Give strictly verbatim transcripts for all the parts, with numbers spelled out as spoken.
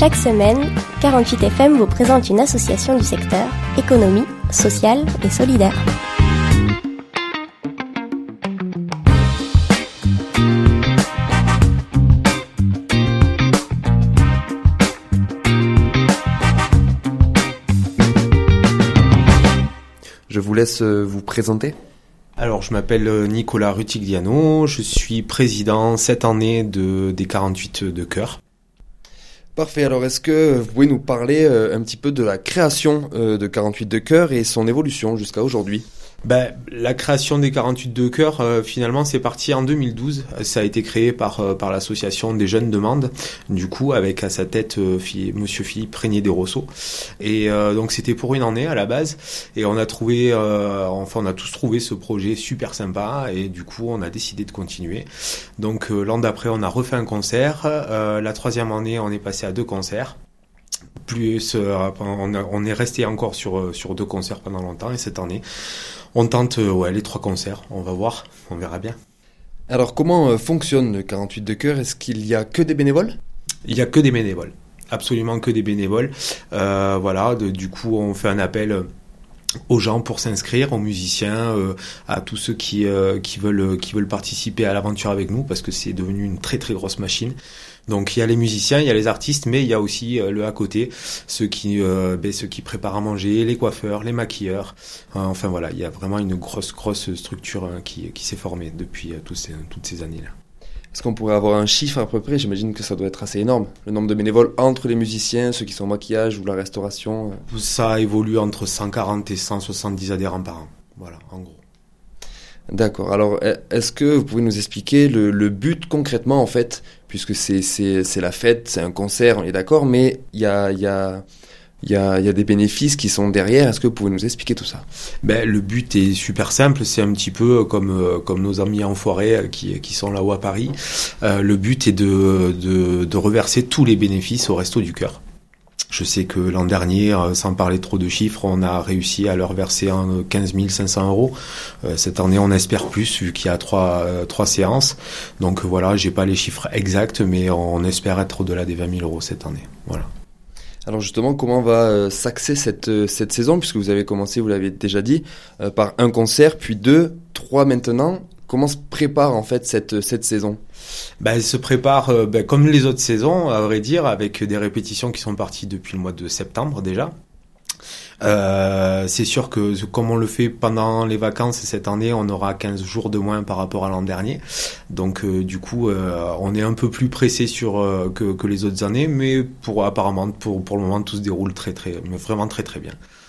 Chaque semaine, quarante-huit F M vous présente une association du secteur économie, sociale et solidaire. Je vous laisse vous présenter. Alors, je m'appelle Nicolas Rutigliano, je suis président cette année de, des quarante-huit de Cœur. Parfait, alors est-ce que vous pouvez nous parler un petit peu de la création de quarante-huit de Cœur et son évolution jusqu'à aujourd'hui ? Ben, la création des quarante-huit de Cœur, euh, finalement, c'est parti en deux mille douze. Ça a été créé par euh, par l'association des jeunes de Mende, du coup, avec à sa tête euh, Monsieur Philippe Régnier des Rousseaux. Et euh, donc, c'était pour une année à la base. Et on a trouvé, euh, enfin, on a tous trouvé ce projet super sympa. Et du coup, on a décidé de continuer. Donc, euh, l'an d'après, on a refait un concert. Euh, la troisième année, on est passé à deux concerts. Plus, euh, on, a, on est resté encore sur sur deux concerts pendant longtemps. Et cette année, on tente euh, ouais, les trois concerts, on va voir, on verra bien. Alors comment euh, fonctionne le quarante-huit de Cœur ? Est-ce qu'il y a que des bénévoles ? Il y a que des bénévoles, absolument que des bénévoles. Euh, voilà, de, du coup on fait un appel aux gens pour s'inscrire, aux musiciens, euh, à tous ceux qui euh, qui veulent qui veulent participer à l'aventure avec nous, parce que c'est devenu une très très grosse machine. Donc il y a les musiciens, il y a les artistes, mais il y a aussi euh, le à côté, ceux qui euh, ben, ceux qui préparent à manger, les coiffeurs, les maquilleurs. Euh, enfin voilà, il y a vraiment une grosse grosse structure hein, qui qui s'est formée depuis euh, tous ces, toutes ces années-là. Est-ce qu'on pourrait avoir un chiffre à peu près ? J'imagine que ça doit être assez énorme. Le nombre de bénévoles entre les musiciens, ceux qui sont au maquillage ou la restauration. Euh... Ça évolue entre cent quarante et cent soixante-dix adhérents par an. Voilà, en gros. D'accord. Alors, est-ce que vous pouvez nous expliquer le, le but concrètement, en fait, puisque c'est, c'est, c'est la fête, c'est un concert, on est d'accord, mais il y a, y a, y a, y a des bénéfices qui sont derrière. Est-ce que vous pouvez nous expliquer tout ça ? Ben, le but est super simple. C'est un petit peu comme, comme nos amis enfoirés qui, qui sont là-haut à Paris. Euh, le but est de, de, de reverser tous les bénéfices au Resto du Cœur. Je sais que l'an dernier, sans parler trop de chiffres, on a réussi à leur verser quinze mille cinq cents euros. Cette année, on espère plus, vu qu'il y a trois, trois séances. Donc voilà, j'ai pas les chiffres exacts, mais on espère être au-delà des vingt mille euros cette année. Voilà. Alors justement, comment va s'axer cette, cette saison, puisque vous avez commencé, vous l'avez déjà dit, par un concert, puis deux, trois maintenant. Comment se prépare en fait cette, cette saison ? Ben, elle se prépare euh, ben, comme les autres saisons, à vrai dire, avec des répétitions qui sont parties depuis le mois de septembre déjà. Euh, c'est sûr que comme on le fait pendant les vacances cette année, on aura quinze jours de moins par rapport à l'an dernier. Donc euh, du coup, euh, on est un peu plus pressé sur euh, que, que les autres années, mais pour apparemment pour pour le moment tout se déroule très très, mais vraiment très très bien.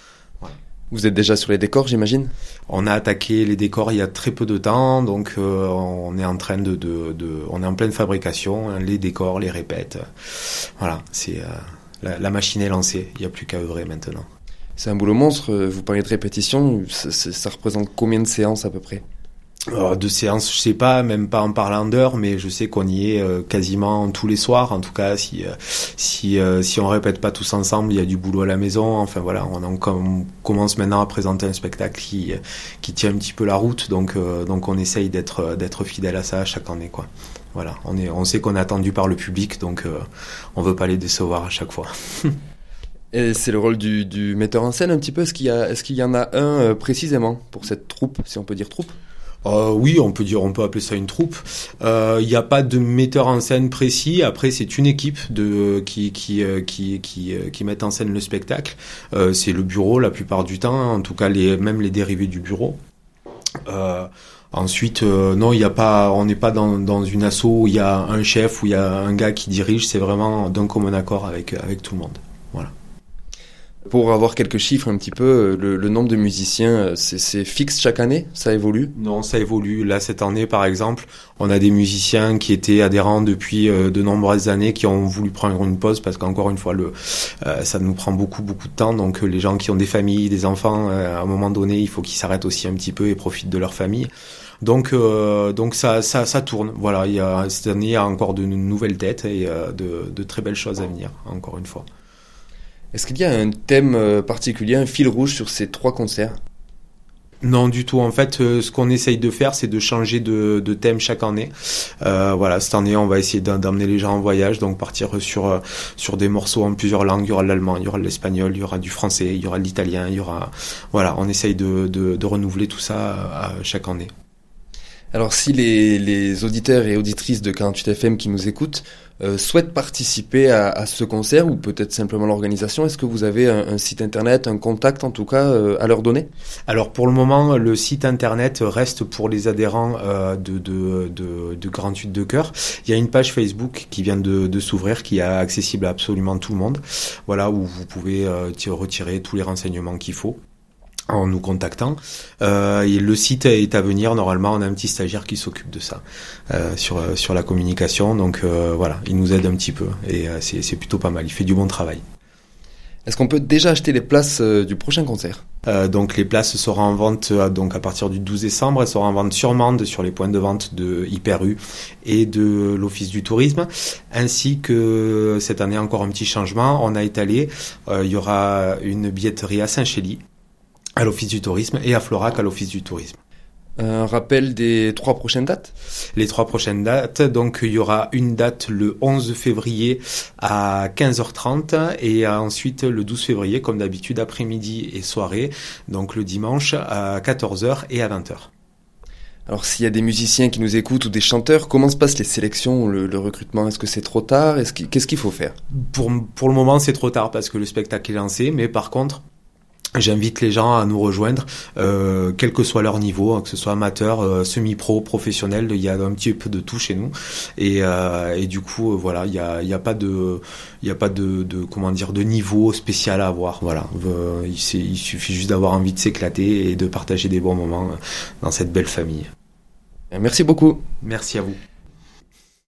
Vous êtes déjà sur les décors, j'imagine ? On a attaqué les décors il y a très peu de temps, donc euh, on est en train de, de, de, on est en pleine fabrication, hein, les décors, les répètes. Voilà, c'est euh, la, la machine est lancée. Il n'y a plus qu'à œuvrer maintenant. C'est un boulot monstre. Vous parlez de répétition. Ça, ça représente combien de séances à peu près ? Alors, de séances, je sais pas, même pas en parlant d'heures, mais je sais qu'on y est euh, quasiment tous les soirs. En tout cas, si euh, si euh, si on répète pas tous ensemble, il y a du boulot à la maison. Enfin voilà, on, en, on commence maintenant à présenter un spectacle qui qui tient un petit peu la route, donc euh, donc on essaye d'être d'être fidèle à ça chaque année, quoi. Voilà, on est on sait qu'on est attendu par le public, donc euh, on veut pas les décevoir à chaque fois. Et c'est le rôle du du metteur en scène un petit peu. Est-ce qu'il y a est-ce qu'il y en a un euh, précisément pour cette troupe, si on peut dire troupe ? Euh, oui, on peut dire, on peut appeler ça une troupe. Il euh, n'y a pas de metteur en scène précis. Après, c'est une équipe de qui qui euh, qui qui euh, qui met en scène le spectacle. Euh, c'est le bureau la plupart du temps, en tout cas les même les dérivés du bureau. Euh, ensuite, euh, non, il y a pas, on n'est pas dans dans une asso où il y a un chef, où il y a un gars qui dirige. C'est vraiment d'un commun accord avec avec tout le monde. Voilà. Pour avoir quelques chiffres un petit peu, le, le nombre de musiciens, c'est, c'est fixe chaque année ? Ça évolue ? Non, ça évolue. Là, cette année, par exemple, on a des musiciens qui étaient adhérents depuis euh, de nombreuses années, qui ont voulu prendre une pause parce qu'encore une fois, le, euh, ça nous prend beaucoup, beaucoup de temps. Donc, euh, les gens qui ont des familles, des enfants, euh, à un moment donné, il faut qu'ils s'arrêtent aussi un petit peu et profitent de leur famille. Donc, euh, donc ça, ça, ça tourne. Voilà, il y a cette année, il y a encore de nouvelles têtes et euh, de, de très belles choses à venir. Encore une fois. Est-ce qu'il y a un thème particulier, un fil rouge sur ces trois concerts ? Non, du tout. En fait, euh, ce qu'on essaye de faire, c'est de changer de, de thème chaque année. Euh, voilà, cette année, on va essayer d'emmener les gens en voyage, donc partir sur euh, sur des morceaux en plusieurs langues. Il y aura l'allemand, il y aura l'espagnol, il y aura du français, il y aura l'italien, il y aura... Voilà, on essaye de, de, de renouveler tout ça euh, chaque année. Alors si les, les auditeurs et auditrices de quarante-huit F M qui nous écoutent euh, souhaitent participer à, à ce concert ou peut-être simplement l'organisation, est-ce que vous avez un, un site internet, un contact en tout cas euh, à leur donner ? Alors pour le moment, le site internet reste pour les adhérents euh, de, de, de, de quarante-huit de Cœur. Il y a une page Facebook qui vient de, de s'ouvrir, qui est accessible à absolument tout le monde. Voilà, où vous pouvez euh, retirer tous les renseignements qu'il faut en nous contactant. Euh, et le site est à venir. Normalement, on a un petit stagiaire qui s'occupe de ça euh, sur sur la communication. Donc euh, voilà, il nous aide un petit peu et euh, c'est c'est plutôt pas mal. Il fait du bon travail. Est-ce qu'on peut déjà acheter les places euh, du prochain concert ? Euh, donc les places seront en vente euh, donc à partir du douze décembre. Elles seront en vente sur Mende, sur les points de vente de Hyper U et de l'Office du Tourisme, ainsi que cette année encore un petit changement. On a étalé. Euh, il y aura une billetterie à Saint-Chély, à l'Office du Tourisme, et à Florac, à l'Office du Tourisme. Un rappel des trois prochaines dates ? Les trois prochaines dates, donc il y aura une date le onze février à quinze heures trente et ensuite le douze février, comme d'habitude, après-midi et soirée, donc le dimanche à quatorze heures et à vingt heures. Alors s'il y a des musiciens qui nous écoutent ou des chanteurs, comment se passent les sélections ou le, le recrutement ? Est-ce que c'est trop tard ? Est-ce qu'il, qu'est-ce qu'il faut faire ? Pour, pour le moment, c'est trop tard parce que le spectacle est lancé, mais par contre, j'invite les gens à nous rejoindre, euh, quel que soit leur niveau, que ce soit amateur, euh, semi-pro, professionnel. Il y a un petit peu de tout chez nous, et, euh, et du coup, euh, voilà, il y a, il y a pas de, il y a pas de, de, comment dire, de niveau spécial à avoir. Voilà, euh, il, il suffit juste d'avoir envie de s'éclater et de partager des bons moments dans cette belle famille. Merci beaucoup. Merci à vous.